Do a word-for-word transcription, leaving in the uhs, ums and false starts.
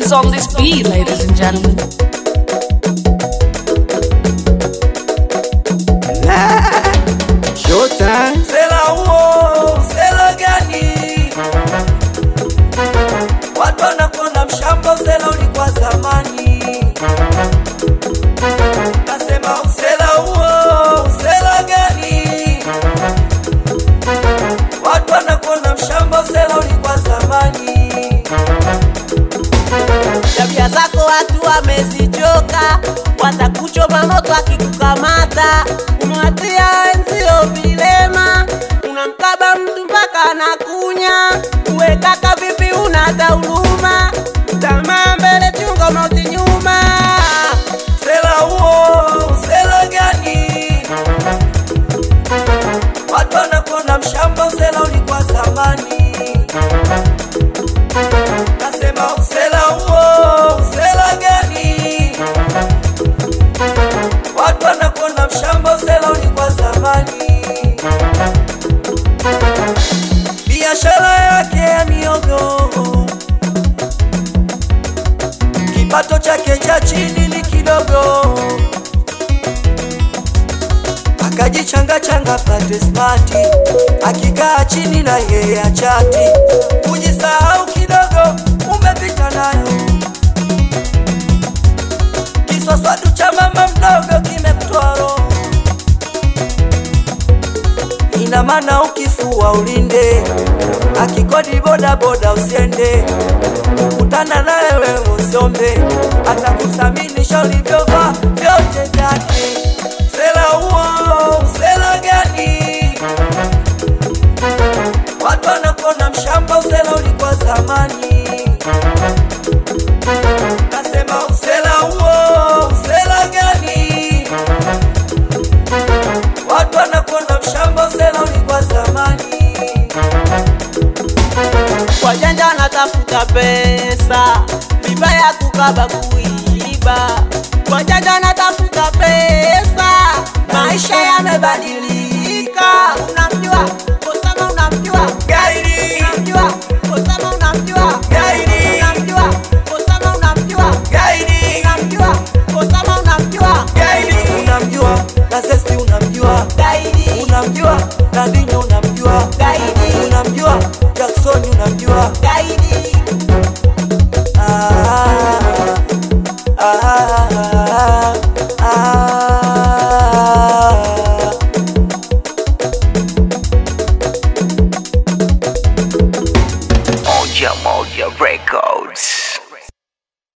is on this beat, ladies and gentlemen. Showtime. Sela uo, sela gani? Watu wanakona mshamba, sela ulikuwa zamani. Nasema usela uo, sela gani? Watu wanakona mshamba, sela ulikuwa zamani. Tabia zako watu wamezichoka, watakuchoma moto akikukamata. Unawatia enzio vilema, unamkaba mtu mpaka anakunya. Uwe kaka vipi unata huruma, tamaa mbele chunga mauti nyuma. Sela uo, sela gani? Watu wanakona mshamba, sela ulikuwa zamani. Nasema usela uo, usela gani? Watu wanakona mshamba, usela ulikuwa zamani. Biashara yake ya miogo, kipato chake cha chini ni kidogo. Akajichanga changa pate smarti, akikaa chini na yeye achati. Kujisahau kidogo umepita nayo, kiswaswadu cha mama mdogo kimekutoa roho. Ina maana ukifua ulinde, akikodi boda boda usiende. Kukutana na wewe usombe, atakusamini shauri vyova vyote vyake. Sela uo, sela gani? Watu wanakona mshamba, usela ulikuwa zamani. Nasema usela uo, usela gani? Watu wanakona mshamba, usela ulikuwa zamani. Wajanja wanatafuta pesa, vibaya kukaba kuiba. Wajanja wanatafuta pesa, maisha yamebadilika. Unamjua Osama, unamjua Gaidi, unamjua Osama, unamjua Gaidi, unamjua Osama, unamjua Gaidi, unamjua Osama, unamjua Gaidi. Unamjua na Zesti, unamjua Gaidi, unamjua na Dinyo, unamjua Gaidi, unamjua Jackson, unamjua Gaidi. ah, ah, ah, ah. Moja Moja Record.